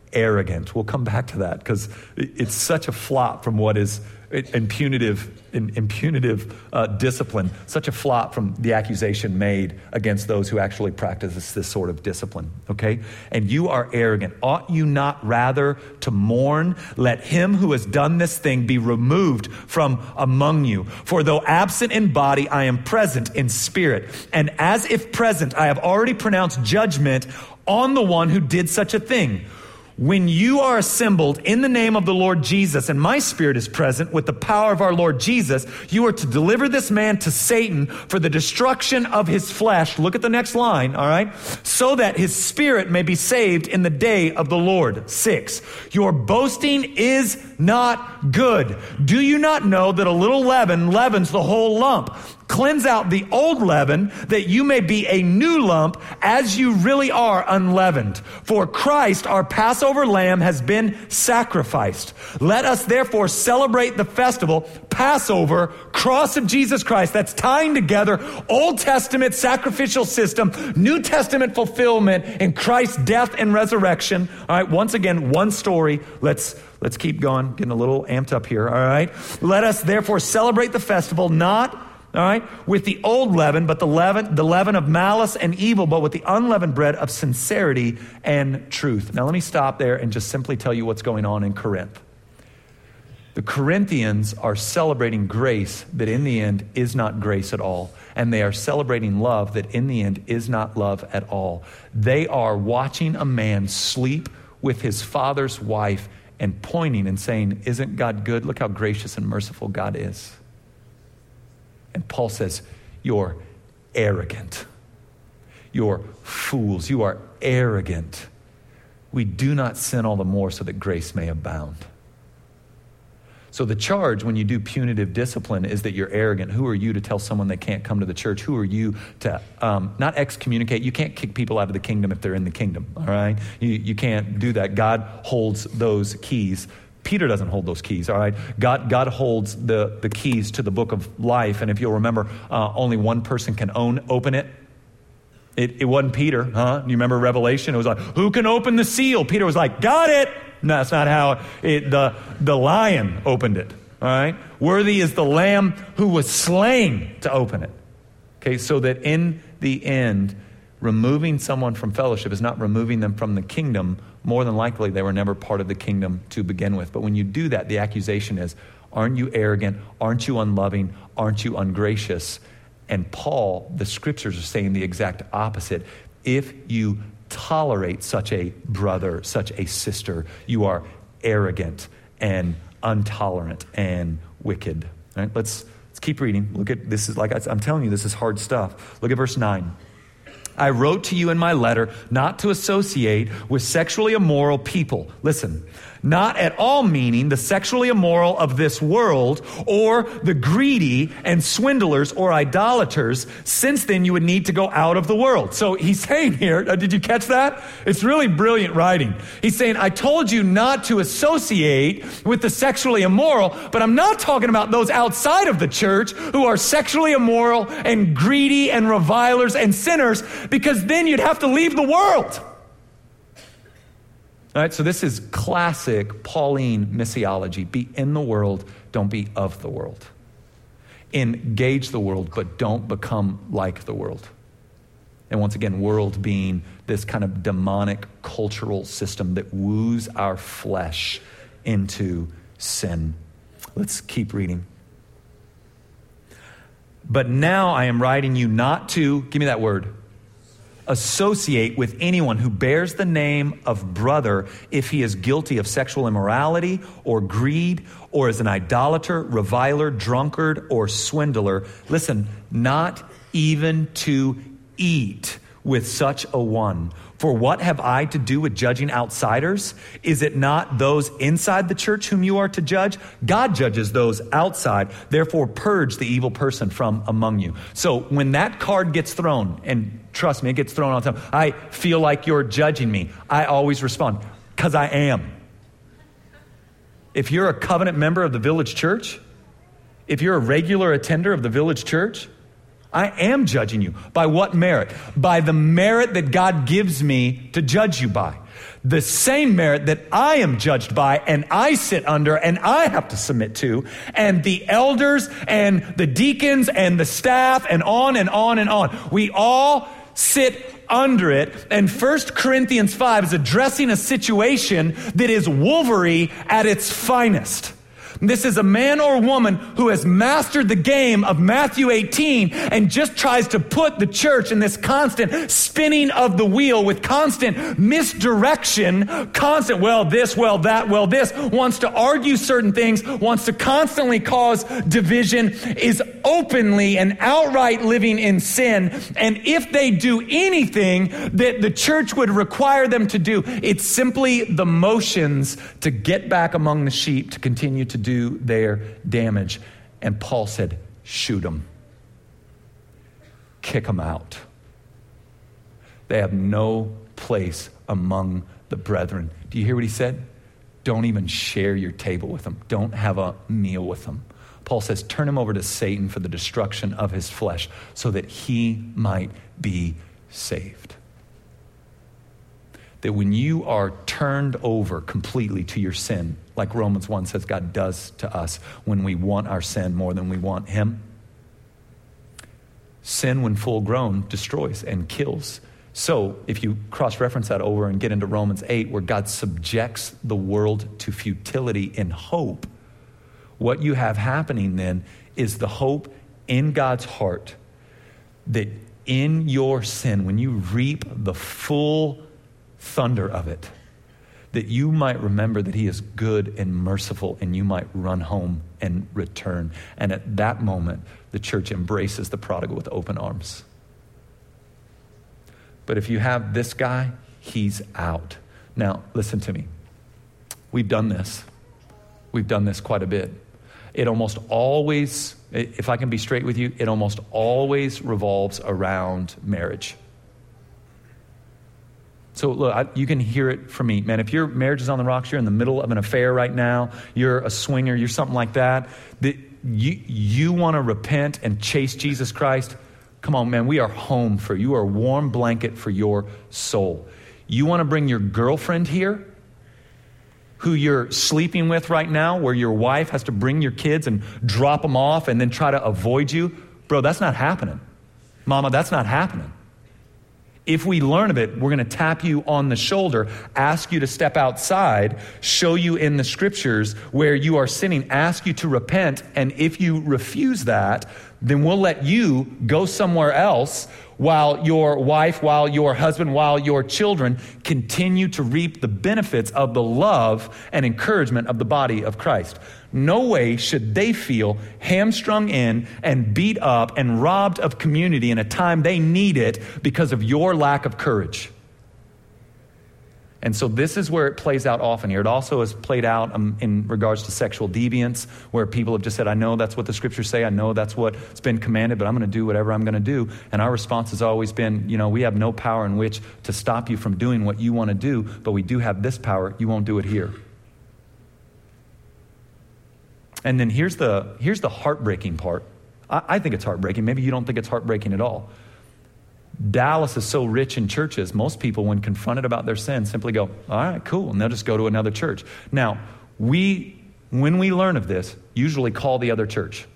arrogant. We'll come back to that because it's such a flop from what is impunitive, impunitive uh, discipline, such a flop from the accusation made against those who actually practice this sort of discipline, okay? And you are arrogant. Ought you not rather to mourn? Let him who has done this thing be removed from among you. For though absent in body, I am present in spirit. And as if present, I have already pronounced judgment on the one who did such a thing. When you are assembled in the name of the Lord Jesus, and my spirit is present with the power of our Lord Jesus, you are to deliver this man to Satan for the destruction of his flesh. Look at the next line, all right? So that his spirit may be saved in the day of the Lord. Six, your boasting is not good. Do you not know that a little leaven leavens the whole lump? Cleanse out the old leaven, that you may be a new lump, as you really are unleavened. For Christ, our Passover lamb, has been sacrificed. Let us therefore celebrate the festival, Passover, cross of Jesus Christ. That's tying together Old Testament sacrificial system, New Testament fulfillment in Christ's death and resurrection. All right, once again, one story. Let's let's keep going, getting a little amped up here. All right, let us therefore celebrate the festival, not all right, with the old leaven, but the leaven, the leaven of malice and evil, but with the unleavened bread of sincerity and truth. Now let me stop there and just simply tell you what's going on in Corinth. The Corinthians are celebrating grace that in the end is not grace at all. And they are celebrating love that in the end is not love at all. They are watching a man sleep with his father's wife and pointing and saying, isn't God good? Look how gracious and merciful God is. And Paul says, you're arrogant. You're fools. You are arrogant. We do not sin all the more so that grace may abound. So the charge when you do punitive discipline is that you're arrogant. Who are you to tell someone they can't come to the church? Who are you to um, not excommunicate? You can't kick people out of the kingdom if they're in the kingdom, all right? You, you can't do that. God holds those keys. Peter doesn't hold those keys, all right? God God holds the, the keys to the book of life. And if you'll remember, uh, only one person can own open it. It, it wasn't Peter, huh? You remember Revelation? It was like, who can open the seal? Peter was like, got it. No, that's not how it, the, the lion opened it, all right? Worthy is the lamb who was slain to open it. Okay, so that in the end, removing someone from fellowship is not removing them from the kingdom. More than likely, they were never part of the kingdom to begin with. But when you do that, the accusation is, aren't you arrogant? Aren't you unloving? Aren't you ungracious? And Paul, the scriptures are saying the exact opposite. If you tolerate such a brother, such a sister, you are arrogant and intolerant and wicked. All right, let's, let's keep reading. Look at this. Is like I, I'm telling you, this is hard stuff. Look at verse nine. I wrote to you in my letter not to associate with sexually immoral people. Listen, not at all meaning the sexually immoral of this world or the greedy and swindlers or idolaters, since then you would need to go out of the world. So he's saying here, uh, did you catch that? It's really brilliant writing. He's saying, I told you not to associate with the sexually immoral, but I'm not talking about those outside of the church who are sexually immoral and greedy and revilers and sinners, because then you'd have to leave the world. All right, so this is classic Pauline missiology. Be in the world, don't be of the world. Engage the world, but don't become like the world. And once again, world being this kind of demonic cultural system that woos our flesh into sin. Let's keep reading. But now I am writing you not to, give me that word, associate with anyone who bears the name of brother if he is guilty of sexual immorality or greed or is an idolater, reviler, drunkard, or swindler. Listen, not even to eat with such a one. For what have I to do with judging outsiders? Is it not those inside the church whom you are to judge? God judges those outside. Therefore, purge the evil person from among you. So when that card gets thrown, and trust me, it gets thrown all the time, I feel like you're judging me, I always respond, because I am. If you're a covenant member of the Village Church, if you're a regular attender of the Village Church, I am judging you. By what merit? By the merit that God gives me to judge you by. The same merit that I am judged by and I sit under and I have to submit to, and the elders and the deacons and the staff and on and on and on. We all sit under it. And First Corinthians five is addressing a situation that is wolvery at its finest. This is a man or woman who has mastered the game of Matthew eighteen and just tries to put the church in this constant spinning of the wheel with constant misdirection, constant, well, this, well, that, well, this, wants to argue certain things, wants to constantly cause division, is openly and outright living in sin. And if they do anything that the church would require them to do, it's simply the motions to get back among the sheep to continue to do do their damage. And Paul said, shoot them. Kick them out. They have no place among the brethren. Do you hear what he said? Don't even share your table with them. Don't have a meal with them. Paul says, turn him over to Satan for the destruction of his flesh so that he might be saved. That when you are turned over completely to your sin, like Romans one says God does to us when we want our sin more than we want him, sin when full grown destroys and kills. So if you cross-reference that over and get into Romans eight, where God subjects the world to futility in hope, what you have happening then is the hope in God's heart that in your sin, when you reap the full thunder of it, that you might remember that he is good and merciful, and you might run home and return. And at that moment, the church embraces the prodigal with open arms. But if you have this guy, he's out. Now, listen to me. We've done this. We've done this quite a bit. It almost always, if I can be straight with you, it almost always revolves around marriage. So look, I, you can hear it from me. Man, if your marriage is on the rocks, you're in the middle of an affair right now, you're a swinger, you're something like that, that you, you want to repent and chase Jesus Christ, come on, man, we are home for you. You are a warm blanket for your soul. You want to bring your girlfriend here, who you're sleeping with right now, where your wife has to bring your kids and drop them off and then try to avoid you? Bro, that's not happening. Mama, that's not happening. If we learn of it, we're going to tap you on the shoulder, ask you to step outside, show you in the scriptures where you are sinning, ask you to repent. And if you refuse that, then we'll let you go somewhere else while your wife, while your husband, while your children continue to reap the benefits of the love and encouragement of the body of Christ. No way should they feel hamstrung in and beat up and robbed of community in a time they need it because of your lack of courage. And so this is where it plays out often here. It also has played out um, in regards to sexual deviance, where people have just said, I know that's what the scriptures say. I know that's what's been commanded, but I'm going to do whatever I'm going to do. And our response has always been, you know, we have no power in which to stop you from doing what you want to do, but we do have this power. You won't do it here. And then here's the, here's the heartbreaking part. I, I think it's heartbreaking. Maybe you don't think it's heartbreaking at all. Dallas is so rich in churches, most people, when confronted about their sin, simply go, all right, cool, and they'll just go to another church. Now, we, when we learn of this, usually call the other church.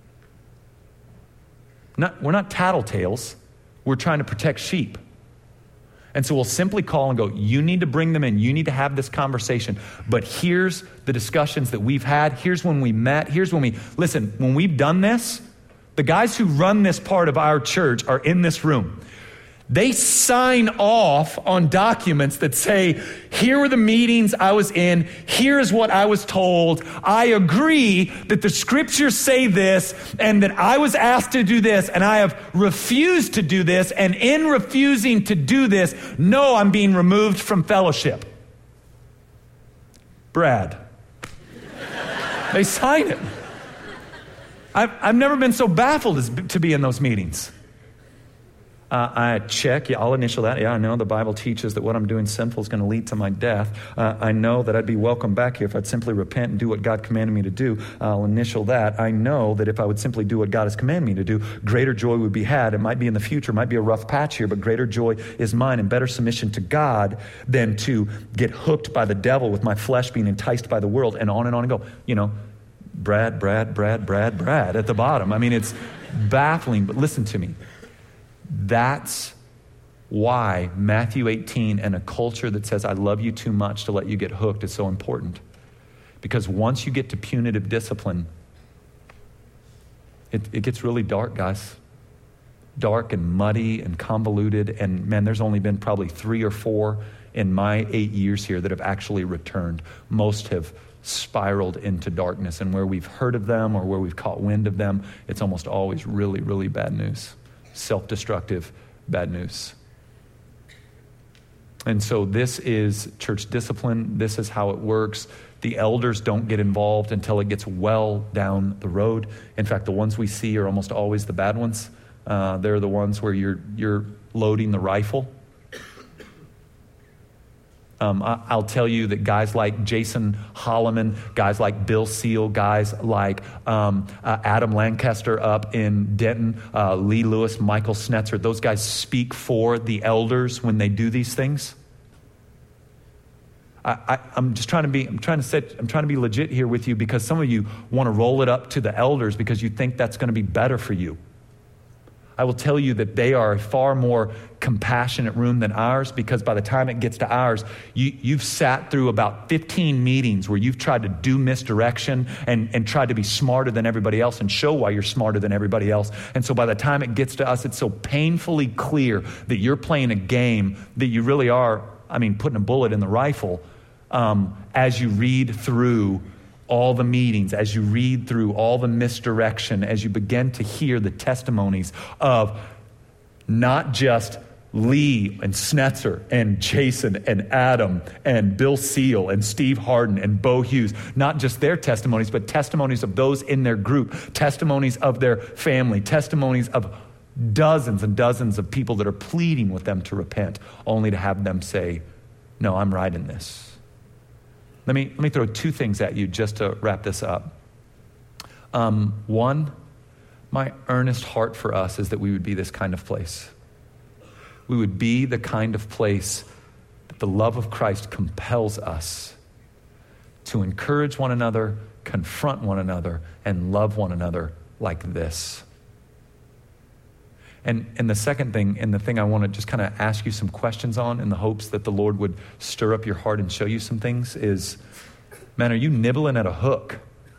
Not, we're not tattletales. We're trying to protect sheep. And so we'll simply call and go, you need to bring them in. You need to have this conversation. But here's the discussions that we've had. Here's when we met. Here's when we, listen, when we've done this, the guys who run this part of our church are in this room. They sign off on documents that say, here were the meetings I was in. Here is what I was told. I agree that the scriptures say this and that I was asked to do this and I have refused to do this. And in refusing to do this, no, I'm being removed from fellowship. Brad. They sign it. I've, I've never been so baffled as to be in those meetings. Uh, I check, yeah, I'll initial that. Yeah, I know the Bible teaches that what I'm doing sinful is going to lead to my death. Uh, I know that I'd be welcome back here if I'd simply repent and do what God commanded me to do. I'll initial that. I know that if I would simply do what God has commanded me to do, greater joy would be had. It might be in the future, it might be a rough patch here, but greater joy is mine and better submission to God than to get hooked by the devil with my flesh being enticed by the world, and on and on and go. You know, Brad, Brad, Brad, Brad, Brad at the bottom. I mean, it's baffling, but listen to me. That's why Matthew eighteen and a culture that says, I love you too much to let you get hooked is so important. Because once you get to punitive discipline, it, it gets really dark, guys. Dark and muddy and convoluted. And man, there's only been probably three or four in my eight years here that have actually returned. Most have spiraled into darkness. And where we've heard of them or where we've caught wind of them, it's almost always really, really bad news. Self-destructive bad news. And so this is church discipline. This is how it works. The elders don't get involved until it gets well down the road. In fact, the ones we see are almost always the bad ones. Uh, they're the ones where you're you're loading the rifle. Um, I, I'll tell you that guys like Jason Holloman, guys like Bill Seal, guys like um, uh, Adam Lancaster up in Denton, uh, Lee Lewis, Michael Snetzer, those guys speak for the elders when they do these things. I, I, I'm just trying to be. I'm trying to set. I'm trying to be legit here with you because some of you want to roll it up to the elders because you think that's going to be better for you. I will tell you that they are a far more compassionate room than ours because by the time it gets to ours, you, you've sat through about fifteen meetings where you've tried to do misdirection and, and tried to be smarter than everybody else and show why you're smarter than everybody else. And so by the time it gets to us, it's so painfully clear that you're playing a game that you really are, I mean, putting a bullet in the rifle um, as you read through all the meetings, as you read through all the misdirection, as you begin to hear the testimonies of not just Lee and Snetzer and Jason and Adam and Bill Seal and Steve Harden and Bo Hughes, not just their testimonies, but testimonies of those in their group, testimonies of their family, testimonies of dozens and dozens of people that are pleading with them to repent, only to have them say, no, I'm right in this. Let me, let me throw two things at you just to wrap this up. Um, one, my earnest heart for us is that we would be this kind of place. We would be the kind of place that the love of Christ compels us to encourage one another, confront one another, and love one another like this. And and the second thing, and the thing I want to just kind of ask you some questions on in the hopes that the Lord would stir up your heart and show you some things is, man, are you nibbling at a hook?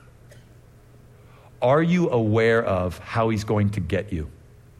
Are you aware of how he's going to get you?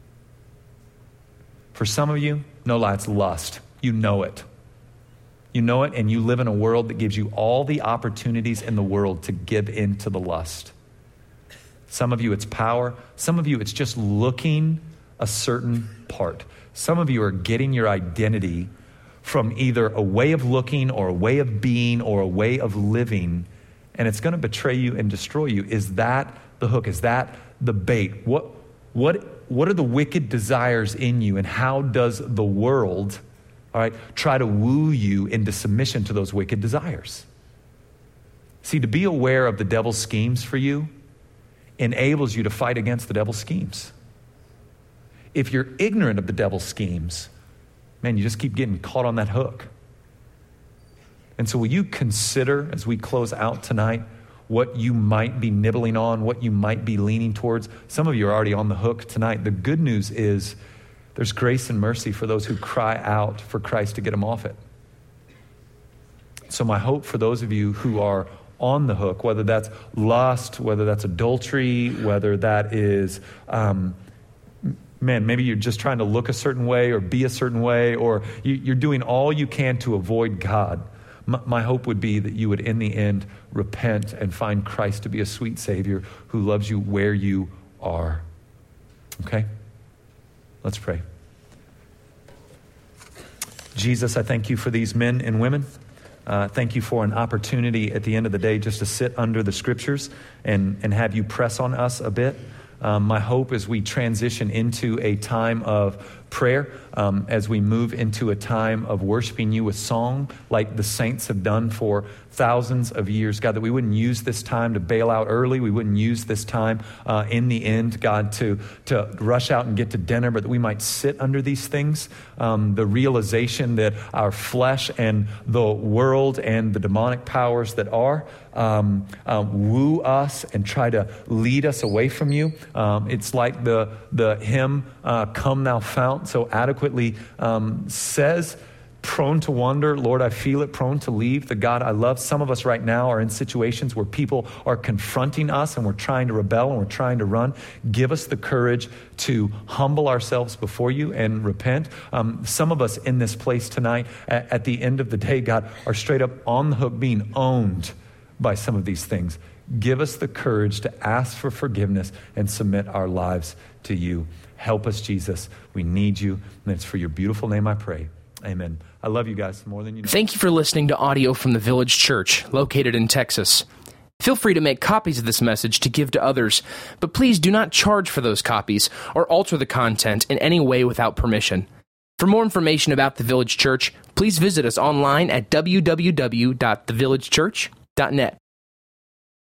For some of you, no lie, it's lust. You know it. You know it, and you live in a world that gives you all the opportunities in the world to give in to the lust. Some of you, it's power. Some of you, it's just looking a certain part. Some of you are getting your identity from either a way of looking or a way of being or a way of living, and it's going to betray you and destroy you. Is that the hook? Is that the bait? What, what, what are the wicked desires in you, and how does the world, all right, try to woo you into submission to those wicked desires? See, to be aware of the devil's schemes for you enables you to fight against the devil's schemes. If you're ignorant of the devil's schemes, man, you just keep getting caught on that hook. And so will you consider, as we close out tonight, what you might be nibbling on, what you might be leaning towards? Some of you are already on the hook tonight. The good news is there's grace and mercy for those who cry out for Christ to get them off it. So my hope for those of you who are on the hook, whether that's lust, whether that's adultery, whether that is... Um, Man, maybe you're just trying to look a certain way or be a certain way, or you, you're doing all you can to avoid God. My, my hope would be that you would, in the end, repent and find Christ to be a sweet Savior who loves you where you are. Okay? Let's pray. Jesus, I thank you for these men and women. Uh, thank you for an opportunity at the end of the day just to sit under the scriptures and, and have you press on us a bit. Um, my hope as we transition into a time of prayer um, as we move into a time of worshiping you with song like the saints have done for thousands of years. God, that we wouldn't use this time to bail out early. We wouldn't use this time uh, in the end, God, to, to rush out and get to dinner, but that we might sit under these things. Um, the realization that our flesh and the world and the demonic powers that are um, um, woo us and try to lead us away from you. Um, it's like the, the hymn, uh, Come Thou Fount, so adequately um, says, prone to wander, Lord, I feel it, prone to leave the God I love. Some of us right now are in situations where people are confronting us and we're trying to rebel and we're trying to run. Give us the courage to humble ourselves before you and repent. Um, some of us in this place tonight, at, at the end of the day, God, are straight up on the hook being owned by some of these things. Give us the courage to ask for forgiveness and submit our lives to you. Help us, Jesus. We need you. And it's for your beautiful name I pray. Amen. I love you guys more than you know. Thank you for listening to audio from the Village Church, located in Texas. Feel free to make copies of this message to give to others, but please do not charge for those copies or alter the content in any way without permission. For more information about the Village Church, please visit us online at w w w dot the village church dot net.